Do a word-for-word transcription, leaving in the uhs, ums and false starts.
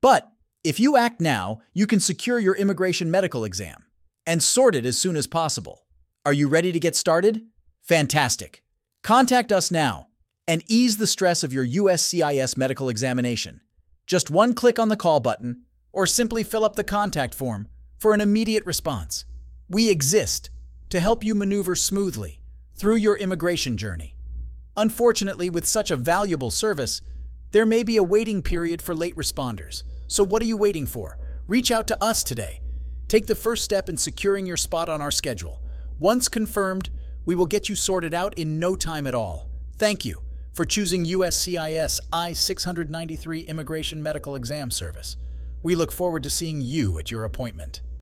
But if you act now, you can secure your immigration medical exam and sort it as soon as possible. Are you ready to get started? Fantastic. Contact us now and ease the stress of your U S C I S medical examination. Just one click on the call button or simply fill up the contact form for an immediate response. We exist to help you maneuver smoothly through your immigration journey. Unfortunately, with such a valuable service, there may be a waiting period for late responders. So what are you waiting for? Reach out to us today. Take the first step in securing your spot on our schedule. Once confirmed, we will get you sorted out in no time at all. Thank you for choosing U S C I S I six ninety-three Immigration Medical Exam Service. We look forward to seeing you at your appointment.